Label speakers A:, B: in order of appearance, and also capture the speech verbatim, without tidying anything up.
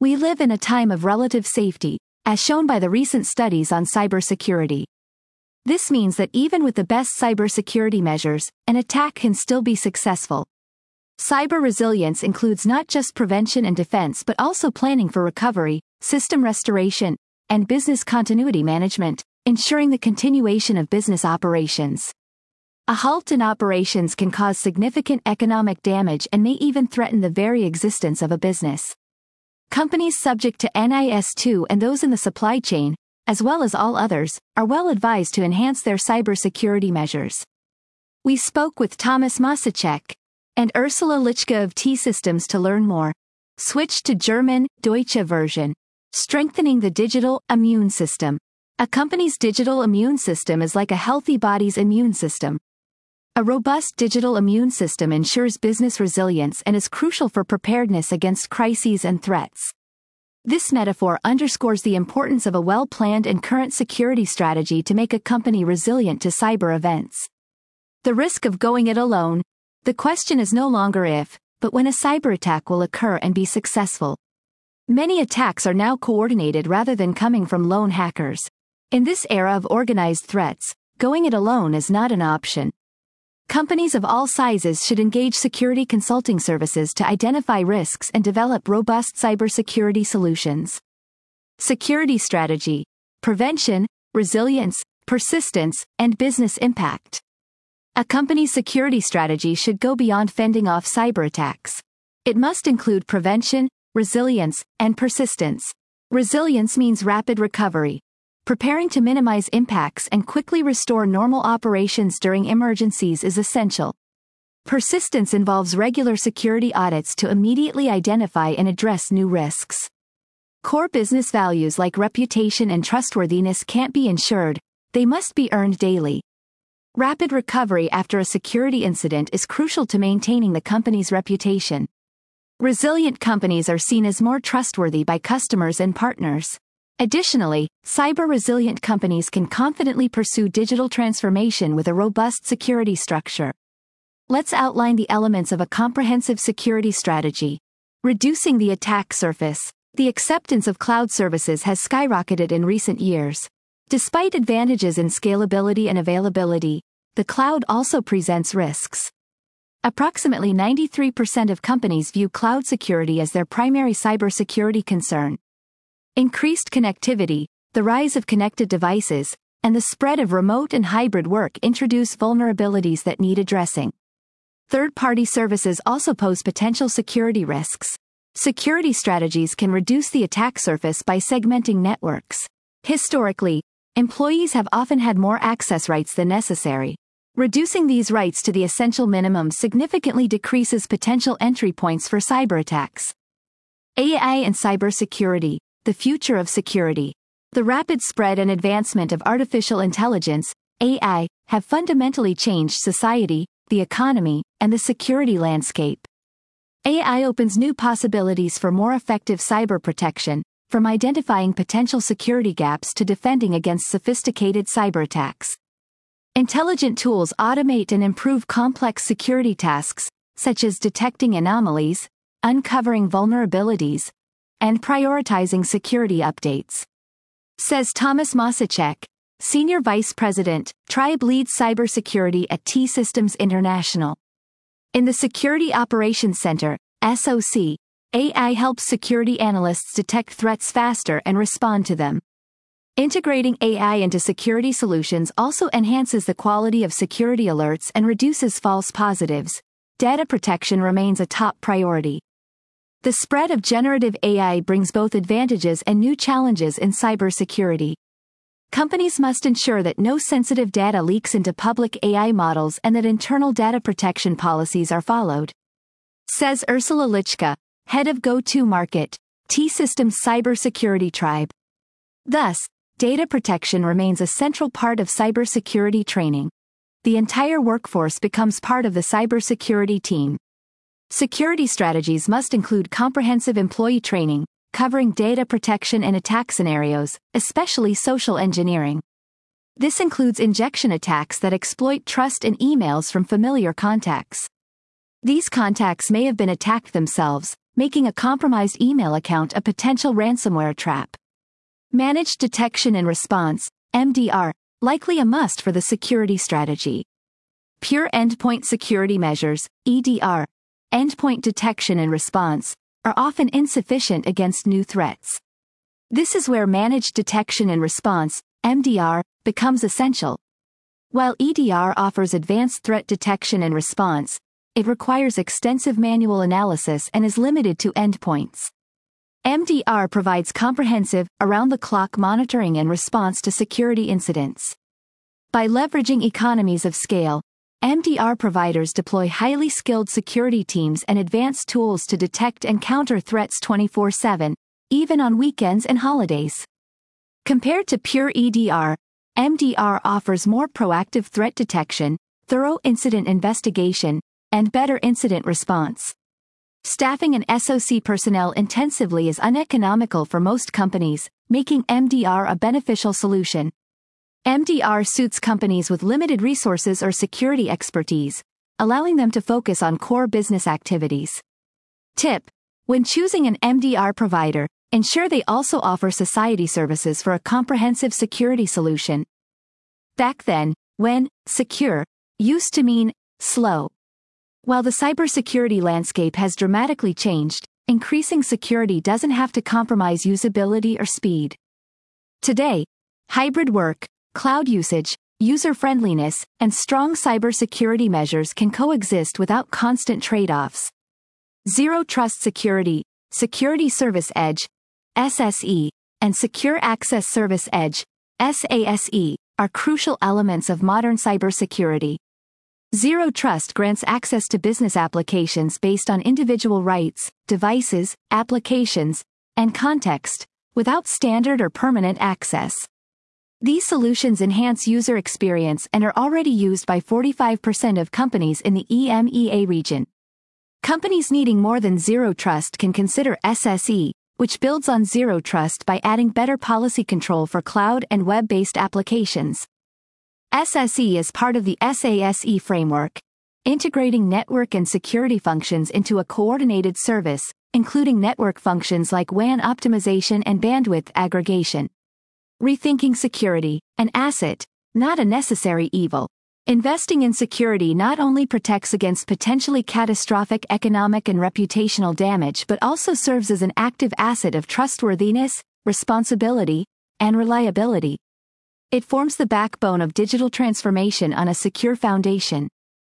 A: We live in a time of relative safety, as shown by the recent studies on cybersecurity. This means that even with the best cybersecurity measures, an attack can still be successful. Cyber resilience includes not just prevention and defense but also planning for recovery, system restoration, and business continuity management, ensuring the continuation of business operations. A halt in operations can cause significant economic damage and may even threaten the very existence of a business. Companies subject to N I S two and those in the supply chain, as well as all others, are well advised to enhance their cybersecurity measures. We spoke with Thomas Masicek and Ursula Lichka of T-Systems to learn more. Switch to German, Deutsche version. Strengthening the digital immune system. A company's digital immune system is like a healthy body's immune system. A robust digital immune system ensures business resilience and is crucial for preparedness against crises and threats. This metaphor underscores the importance of a well-planned and current security strategy to make a company resilient to cyber events. The risk of going it alone. The question is no longer if, but when a cyber attack will occur and be successful. Many attacks are now coordinated rather than coming from lone hackers. In this era of organized threats, going it alone is not an option. Companies of all sizes should engage security consulting services to identify risks and develop robust cybersecurity solutions. Security strategy, prevention, resilience, persistence, and business impact. A company's security strategy should go beyond fending off cyber attacks. It must include prevention, resilience, and persistence. Resilience means rapid recovery. Preparing to minimize impacts and quickly restore normal operations during emergencies is essential. Persistence involves regular security audits to immediately identify and address new risks. Core business values like reputation and trustworthiness can't be ensured, they must be earned daily. Rapid recovery after a security incident is crucial to maintaining the company's reputation. Resilient companies are seen as more trustworthy by customers and partners. Additionally, cyber-resilient companies can confidently pursue digital transformation with a robust security structure. Let's outline the elements of a comprehensive security strategy. Reducing the attack surface. The acceptance of cloud services has skyrocketed in recent years. Despite advantages in scalability and availability, the cloud also presents risks. Approximately ninety-three percent of companies view cloud security as their primary cybersecurity concern. Increased connectivity, the rise of connected devices, and the spread of remote and hybrid work introduce vulnerabilities that need addressing. Third-party services also pose potential security risks. Security strategies can reduce the attack surface by segmenting networks. Historically, employees have often had more access rights than necessary. Reducing these rights to the essential minimum significantly decreases potential entry points for cyber attacks. A I and cybersecurity. The future of security. The rapid spread and advancement of artificial intelligence, A I, have fundamentally changed society, the economy, and the security landscape. A I opens new possibilities for more effective cyber protection, from identifying potential security gaps to defending against sophisticated cyber attacks. Intelligent tools automate and improve complex security tasks, such as detecting anomalies, uncovering vulnerabilities, and prioritizing security updates. Says Thomas Masicek, Senior Vice President, Tribe Lead Cybersecurity at T-Systems International. In the Security Operations Center, S O C, A I helps security analysts detect threats faster and respond to them. Integrating A I into security solutions also enhances the quality of security alerts and reduces false positives. Data protection remains a top priority. The spread of generative A I brings both advantages and new challenges in cybersecurity. Companies must ensure that no sensitive data leaks into public A I models and that internal data protection policies are followed. Says Ursula Lichka, Head of Go-To-Market, T-Systems Cybersecurity Tribe. Thus, data protection remains a central part of cybersecurity training. The entire workforce becomes part of the cybersecurity team. Security strategies must include comprehensive employee training, covering data protection and attack scenarios, especially social engineering. This includes injection attacks that exploit trust in emails from familiar contacts. These contacts may have been attacked themselves, making a compromised email account a potential ransomware trap. Managed detection and response, M D R, likely a must for the security strategy. Pure endpoint security measures, E D R, endpoint detection and response, are often insufficient against new threats. This is where managed detection and response, M D R, becomes essential. While E D R offers advanced threat detection and response, it requires extensive manual analysis and is limited to endpoints. M D R provides comprehensive, around-the-clock monitoring and response to security incidents. By leveraging economies of scale, M D R providers deploy highly skilled security teams and advanced tools to detect and counter threats twenty-four seven, even on weekends and holidays. Compared to pure E D R, M D R offers more proactive threat detection, thorough incident investigation, and better incident response. Staffing an S O C personnel intensively is uneconomical for most companies, making M D R a beneficial solution. M D R suits companies with limited resources or security expertise, allowing them to focus on core business activities. Tip: when choosing an M D R provider, ensure they also offer society services for a comprehensive security solution. Back then, when secure used to mean slow. While the cybersecurity landscape has dramatically changed, increasing security doesn't have to compromise usability or speed. Today, hybrid work, cloud usage, user-friendliness, and strong cybersecurity measures can coexist without constant trade-offs. Zero Trust Security, Security Service Edge, S S E, and Secure Access Service Edge, S A S E, are crucial elements of modern cybersecurity. Zero Trust grants access to business applications based on individual rights, devices, applications, and context, without standard or permanent access. These solutions enhance user experience and are already used by forty-five percent of companies in the E M E A region. Companies needing more than Zero Trust can consider S S E, which builds on Zero Trust by adding better policy control for cloud and web-based applications. S S E is part of the S A S E framework, integrating network and security functions into a coordinated service, including network functions like W A N optimization and bandwidth aggregation. Rethinking security, an asset, not a necessary evil. Investing in security not only protects against potentially catastrophic economic and reputational damage but also serves as an active asset of trustworthiness, responsibility, and reliability. It forms the backbone of digital transformation on a secure foundation.